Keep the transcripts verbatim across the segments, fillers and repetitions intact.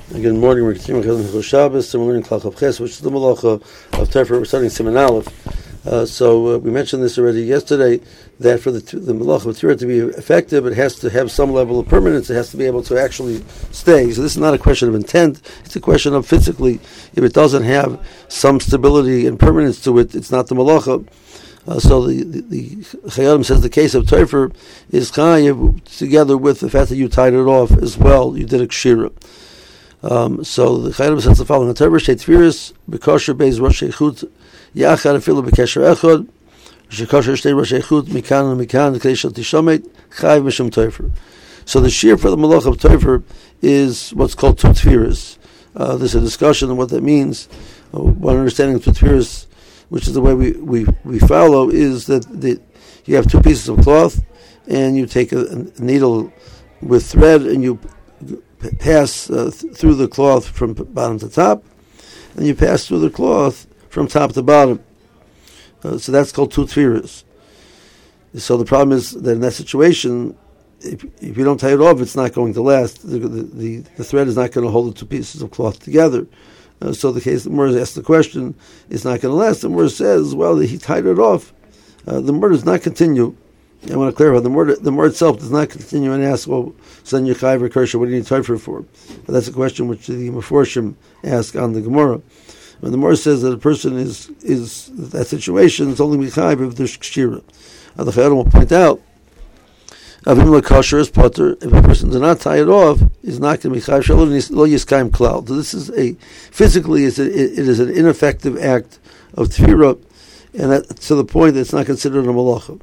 Good morning. We're continuing with Shabbos, and we're learning Klal Chav Ches, which is the Malacha of Teifer. We're starting Siman Aleph. Uh, so uh, we mentioned this already yesterday, that for the the Malacha of Teifer to be effective, it has to have some level of permanence. It has to be able to actually stay. So this is not a question of intent. It's a question of physically. If it doesn't have some stability and permanence to it, it's not the Malacha. Uh, so the the, the Chayyim says the case of Teifer is Chayiv together with the fact that you tied it off as well. You did a Kshira. Um, so the Chayyim says the following: Teifer shtei tfiris b'kosher beis rosh echut yachad afilu b'kesher echad shekosher shtei rosh echut mikan and mikan k'dei shel tishomet chayiv mishum Teifer. So the shear for the malach of Teifer is what's called two tfiris. Uh, there's a discussion on what that means. Uh, one understanding of two tfiris, which is the way we, we, we follow, is that the, you have two pieces of cloth, and you take a, a needle with thread, and you p- pass uh, th- through the cloth from p- bottom to top, and you pass through the cloth from top to bottom. Uh, so that's called two tfiras. So the problem is that in that situation, if, if you don't tie it off, it's not going to last. The, the, the, the thread is not going to hold the two pieces of cloth together. Uh, so the case, the Mor asks the question, it's not going to last. The Mor says, well, he tied it off. Uh, the Mor does not continue. I want to clarify, the Mor, the Mor itself does not continue and ask, well, son Yechayiv or Kersha, what do you need Teifer for? But that's a question which the Meforshim ask on the Gemara. When the Mor says that a person is, is that situation, it's only Yechayiv if there's Kshira. Uh, the Chayyim will point out, Avim lekosher is potter. If a person does not tie it off, is not going to be chayav shalom lo yiskayim klal. So this is a physically, it's a, it, it is an ineffective act of tefirah, and that, to the point that it's not considered a malacha.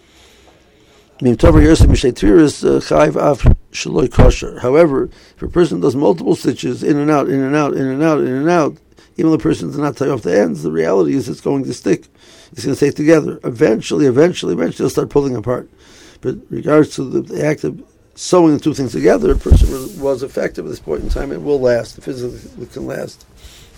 However, if a person does multiple stitches in and out, in and out, in and out, in and out, even though the person does not tie off the ends, the reality is it's going to stick. It's going to stay together. Eventually, eventually, eventually, it'll start pulling apart. But in regards to the, the act of sewing the two things together, a person was, was effective at this point in time. It will last. Physically, it can last.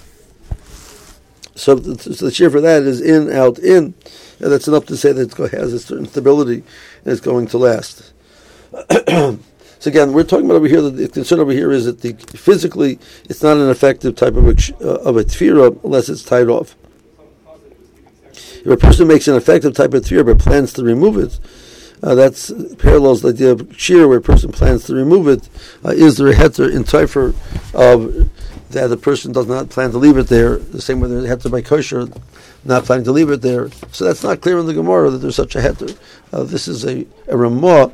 So the, so the shear for that is in, out, in. And that's enough to say that it has a certain stability and it's going to last. So again, we're talking about over here, that the concern over here is that the, physically it's not an effective type of a, uh, of a tefirah unless it's tied off. If a person makes an effective type of tefirah but plans to remove it, Uh, that's parallels the idea of shear, where a person plans to remove it. Uh, is there a heter in Teifer of that the person does not plan to leave it there? The same way there's a heter by kosher, not planning to leave it there. So that's not clear in the Gemara that there's such a heter. Uh, this is a, a Ramah.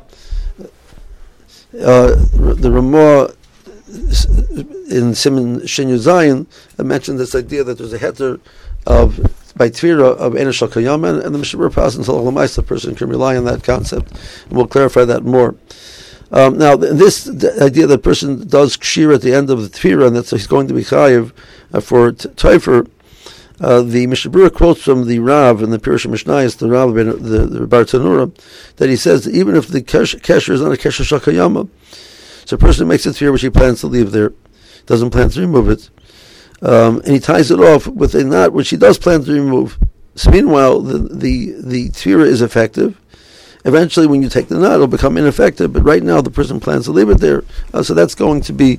Uh, the Ramah in Siman Shin Yud Zayin mentioned this idea that there's a heter of by tefirah of Eina Shel Kayama, and the Mishabur Pas until the person can rely on that concept, and we'll clarify that more. Um, now, this the idea that the person does kshir at the end of the tefirah, and that he's going to be chayiv uh, for t- Teifer, uh, the Mishabur quotes from the Rav and the Pirush Mishnayos, the Rav, the, the Bar Tanura, that he says that even if the kesher is not a kesher Shel Kayama, so a person makes a tefirah which he plans to leave there, doesn't plan to remove it, Um, and he ties it off with a knot which he does plan to remove. So meanwhile, the the, the tefirah is effective. Eventually, when you take the knot, it'll become ineffective. But right now, the person plans to leave it there, uh, so that's going to be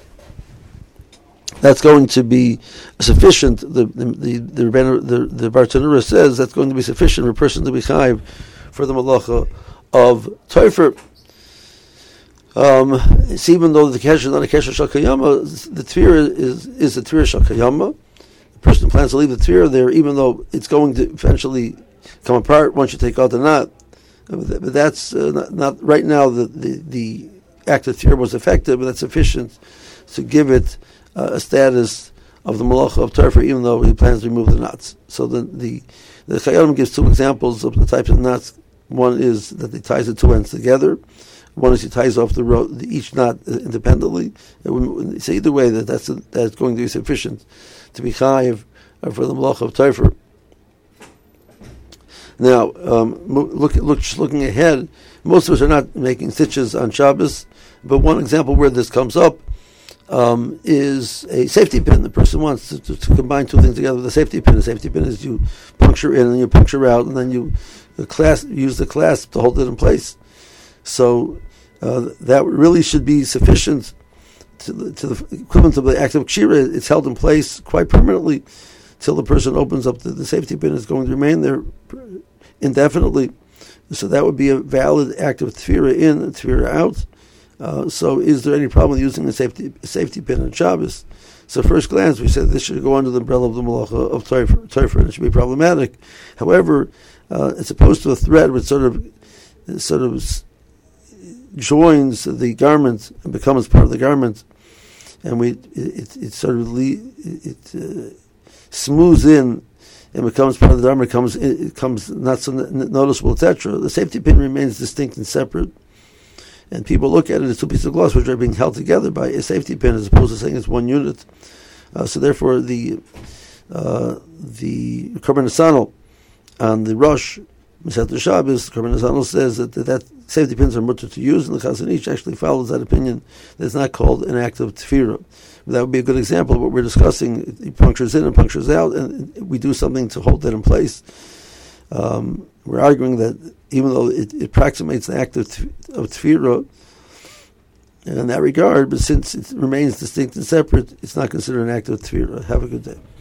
that's going to be sufficient. The the the the, the, the Bar Tanura says that's going to be sufficient for a person to be chayiv for the malacha of Teifer. Um, it's even though the kesher is not a kesher Shel Kayama, the tefirah is is a tefirah Shel Kayama. The person plans to leave the tefirah there, even though it's going to eventually come apart once you take out the knot. But that's uh, not, not right now. The, the the act of tefirah was effective, but that's sufficient to give it uh, a status of the malacha of Teifer, even though he plans to remove the knots. So the the the Chayyim gives two examples of the types of knots. One is that he ties the two ends together. One is he ties off the row, each knot independently. So either way, that that's, a, that's going to be sufficient to be chayiv for the malacha of Teifer. Now, um, look, look, just looking ahead, most of us are not making stitches on Shabbos, but one example where this comes up um, is a safety pin. The person wants to, to, to combine two things together with a safety pin. A safety pin is you puncture in and you puncture out, and then you the clasp, use the clasp to hold it in place. So uh, that really should be sufficient to the, to the equivalent of the act of kshira, it's held in place quite permanently till the person opens up the, the safety pin. It's going to remain there indefinitely. So that would be a valid act of tefirah in and tefirah out. Uh, so is there any problem with using the safety safety pin on Shabbos? So first glance, we said this should go under the umbrella of the malacha of Teifer, and it should be problematic. However, uh, as opposed to a thread which sort of sort of joins the garment and becomes part of the garment, and we it, it, it sort of le- it uh, smooths in and becomes part of the garment, comes it comes not so noticeable, et cetera. The safety pin remains distinct and separate. And people look at it as two pieces of glass which are being held together by a safety pin, as opposed to saying it's one unit. Uh, so therefore, the uh, the Korban Nesanel on the Rosh Masechet Shabbos, Korban Nesanel says that, that that safety pins are mutter to use, and the Chazon Ish actually follows that opinion. That it's not called an act of tefirah. That would be a good example of what we're discussing. It punctures in and punctures out, and we do something to hold that in place. Um, we're arguing that even though it, it approximates the act of, of tefirah in that regard, but since it remains distinct and separate, it's not considered an act of tefirah. Have a good day.